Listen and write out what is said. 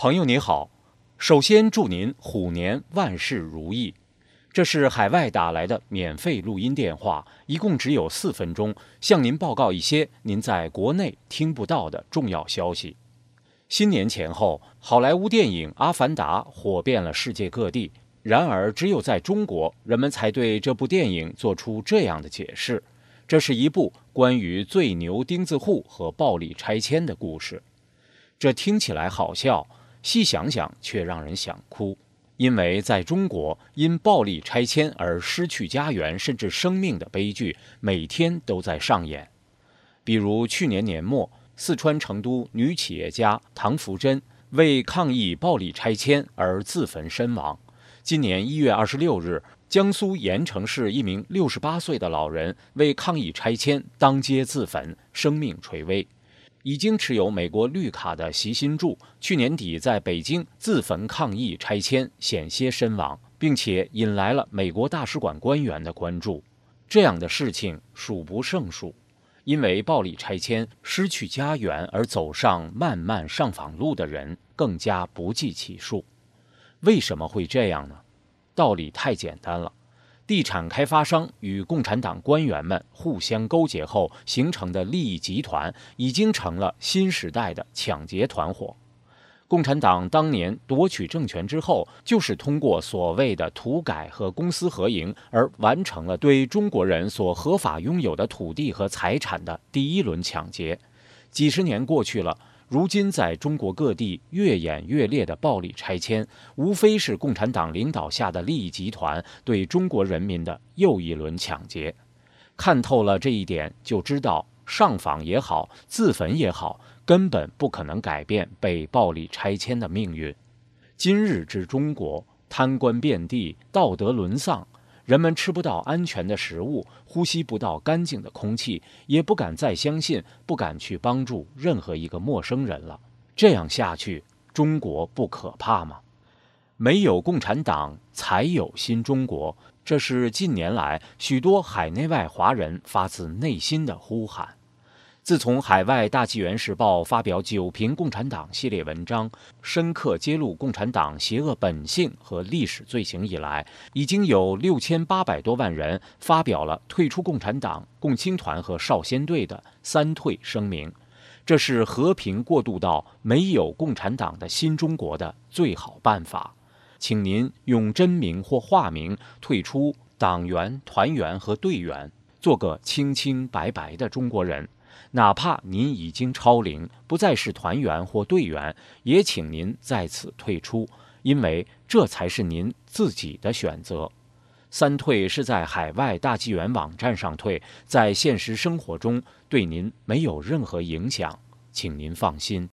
朋友你好，首先祝您虎年万事如意。这是海外打来的免费录音电话，一共只有4分钟，向您报告一些您在国内听不到的重要消息。新年前后，好莱坞电影《阿凡达》火遍了世界各地，然而只有在中国，人们才对这部电影做出这样的解释：这是一部关于最牛钉子户和暴力拆迁的故事。这听起来好笑，细想想却让人想哭。因为在中国，因暴力拆迁而失去家园甚至生命的悲剧每天都在上演。比如去年年末，四川成都女企业家唐福珍为抗议暴力拆迁而自焚身亡。今年1月26日，江苏盐城市一名68岁的老人为抗议拆迁当街自焚，生命垂危。已经持有美国绿卡的席新柱，去年底在北京自焚抗议拆迁，险些身亡，并且引来了美国大使馆官员的关注。这样的事情数不胜数，因为暴力拆迁失去家园而走上漫漫上访路的人更加不计其数。为什么会这样呢？道理太简单了。地产开发商与共产党官员们互相勾结后形成的利益集团，已经成了新时代的抢劫团伙。共产党当年夺取政权之后，就是通过所谓的土改和公私合营，而完成了对中国人所合法拥有的土地和财产的第一轮抢劫。几十年过去了，如今在中国各地越演越烈的暴力拆迁，无非是共产党领导下的利益集团对中国人民的又一轮抢劫。看透了这一点，就知道上访也好，自焚也好，根本不可能改变被暴力拆迁的命运。今日之中国，贪官遍地，道德沦丧，人们吃不到安全的食物，呼吸不到干净的空气，也不敢再相信，不敢去帮助任何一个陌生人了。这样下去，中国不可怕吗？没有共产党，才有新中国，这是近年来许多海内外华人发自内心的呼喊。自从海外大纪元时报发表9评共产党系列文章，深刻揭露共产党邪恶本性和历史罪行以来，已经有6800多万人发表了退出共产党、共青团和少先队的3退声明。这是和平过渡到没有共产党的新中国的最好办法。请您用真名或化名退出党员、团员和队员，做个清清白白的中国人。哪怕您已经超龄，不再是团员或队员，也请您在此退出，因为这才是您自己的选择。3退是在海外大纪元网站上退，在现实生活中对您没有任何影响，请您放心。